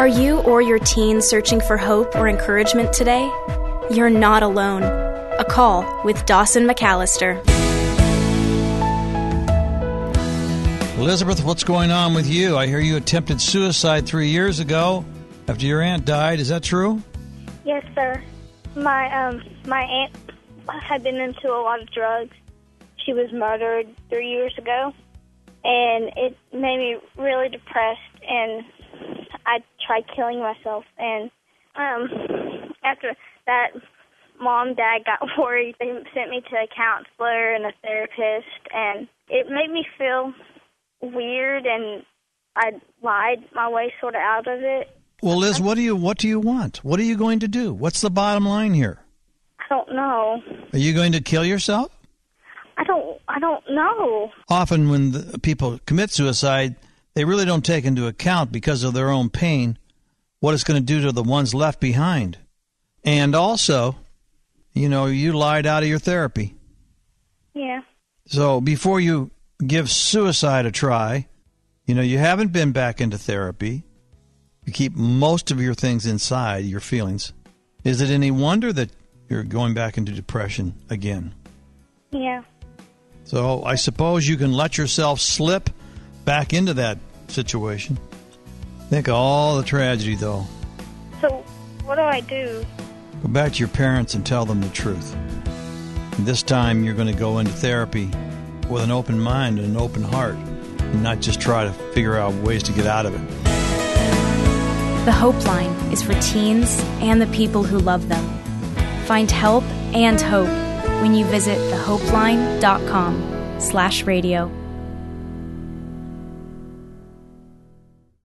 Are you or your teen searching for hope or encouragement today? You're not alone. A Call with Dawson McAllister. Elizabeth, what's going on with you? I hear you attempted suicide 3 years ago after your aunt died. Is that true? Yes, sir. My aunt had been into a lot of drugs. She was murdered 3 years ago, and it made me really depressed, and I tried killing myself. And after that, Mom and Dad got worried. They sent me to a counselor and a therapist, and it made me feel weird, and I lied my way sort of out of it. Well, Liz, what do you want? What are you going to do? What's the bottom line here? I don't know. Are you going to kill yourself? I don't know. Often when people commit suicide, they really don't take into account, because of their own pain, what it's going to do to the ones left behind. And also, you lied out of your therapy. Yeah. So before you give suicide a try, you haven't been back into therapy. You keep most of your things inside, your feelings. Is it any wonder that you're going back into depression again? Yeah. So I suppose you can let yourself slip back into that situation. Think of all the tragedy, though. So what do I do? Go back to your parents and tell them the truth. And this time you're going to go into therapy with an open mind and an open heart, and not just try to figure out ways to get out of it. The Hope Line is for teens and the people who love them. Find help and hope when you visit thehopeline.com/radio.